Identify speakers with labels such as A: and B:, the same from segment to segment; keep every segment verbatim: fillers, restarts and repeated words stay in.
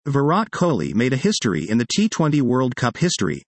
A: Virat Kohli made a history in the T twenty World Cup history.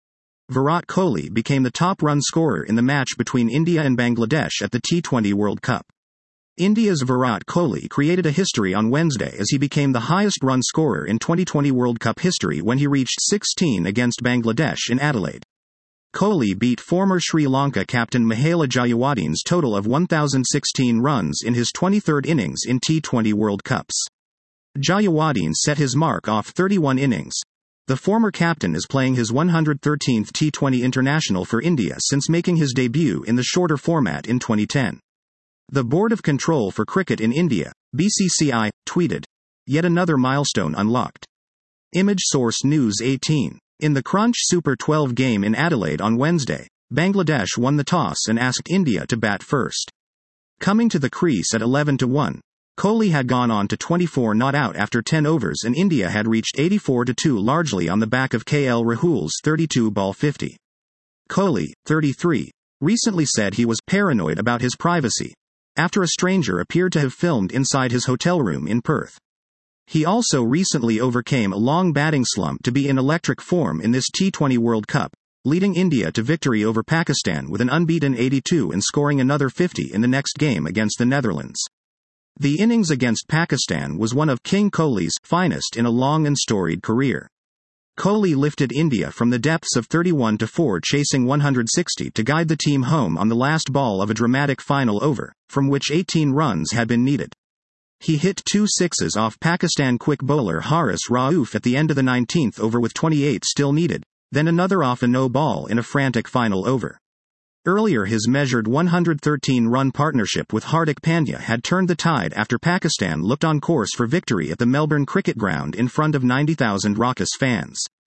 A: Virat Kohli became the top run scorer in the match between India and Bangladesh at the T twenty World Cup. India's Virat Kohli created a history on Wednesday as he became the highest run scorer in twenty twenty World Cup history when he reached sixteen against Bangladesh in Adelaide. Kohli beat former Sri Lanka captain Mahela Jayawardene's total of one thousand sixteen runs in his twenty-third innings in T twenty World Cups. Jayawardene set his mark off thirty-one innings. The former captain is playing his one hundred thirteenth T twenty international for India since making his debut in the shorter format in twenty ten. The Board of Control for Cricket in India, B C C I, tweeted, "Yet another milestone unlocked." Image source News eighteen. In the Crunch Super twelve game in Adelaide on Wednesday, Bangladesh won the toss and asked India to bat first. Coming to the crease at eleven to one, Kohli had gone on to twenty-four not out after ten overs and India had reached eighty-four to two largely on the back of K L Rahul's thirty-two ball fifty. Kohli, thirty-three, recently said he was paranoid about his privacy after a stranger appeared to have filmed inside his hotel room in Perth. He also recently overcame a long batting slump to be in electric form in this T twenty World Cup, leading India to victory over Pakistan with an unbeaten eighty-two and scoring another fifty in the next game against the Netherlands. The innings against Pakistan was one of King Kohli's finest in a long and storied career. Kohli lifted India from the depths of thirty-one to four chasing one hundred sixty to guide the team home on the last ball of a dramatic final over, from which eighteen runs had been needed. He hit two sixes off Pakistan quick bowler Haris Rauf at the end of the nineteenth over with twenty-eight still needed, then another off a no ball in a frantic final over. Earlier his measured one hundred thirteen run partnership with Hardik Pandya had turned the tide after Pakistan looked on course for victory at the Melbourne Cricket Ground in front of ninety thousand raucous fans.